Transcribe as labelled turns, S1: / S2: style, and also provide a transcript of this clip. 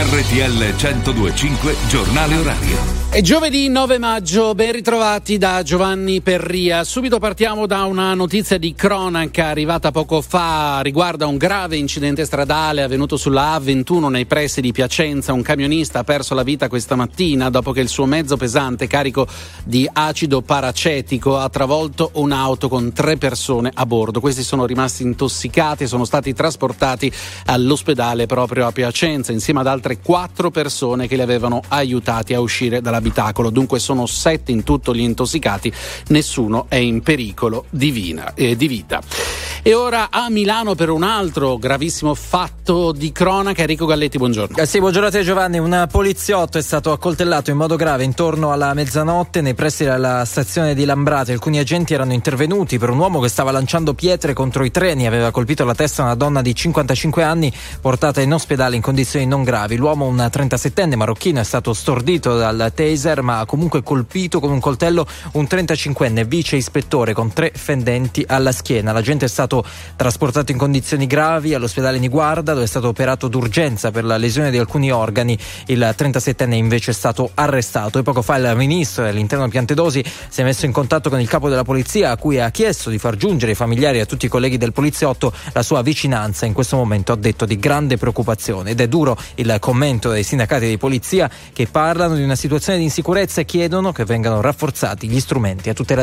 S1: RTL 102.5 Giornale Orario.
S2: È giovedì 9 maggio, ben ritrovati da Giovanni Perria. Subito partiamo da una notizia di cronaca arrivata poco fa, riguarda un grave incidente stradale avvenuto sulla A21 nei pressi di Piacenza. Un camionista ha perso la vita questa mattina dopo che il suo mezzo pesante carico di acido paracetico ha travolto un'auto con 3 persone a bordo. Questi sono rimasti intossicati e sono stati trasportati all'ospedale proprio a Piacenza insieme ad altre 4 persone che li avevano aiutati a uscire dall'abitacolo. Dunque sono 7 in tutto gli intossicati, nessuno è in pericolo di vita. E ora a Milano per un altro gravissimo fatto di cronaca. Enrico Galletti, buongiorno.
S3: Sì, buongiorno a te Giovanni. Un poliziotto è stato accoltellato in modo grave intorno alla mezzanotte nei pressi della stazione di Lambrate. Alcuni agenti erano intervenuti per un uomo che stava lanciando pietre contro i treni. Aveva colpito alla testa una donna di 55 anni portata in ospedale in condizioni non gravi. L'uomo, un 37enne marocchino, è stato stordito dal taser ma ha comunque colpito con un coltello un 35enne vice ispettore con 3 fendenti alla schiena. L'agente è stato trasportato in condizioni gravi all'ospedale Niguarda, dove è stato operato d'urgenza per la lesione di alcuni organi. Il 37enne invece è stato arrestato. E poco fa il ministro dell'Interno Piantedosi si è messo in contatto con il capo della polizia, a cui ha chiesto di far giungere ai familiari e a tutti i colleghi del poliziotto la sua vicinanza. In questo momento ha detto di grande preoccupazione, ed è duro il commento dei sindacati di polizia, che parlano di una situazione di insicurezza e chiedono che vengano rafforzati gli strumenti a tutela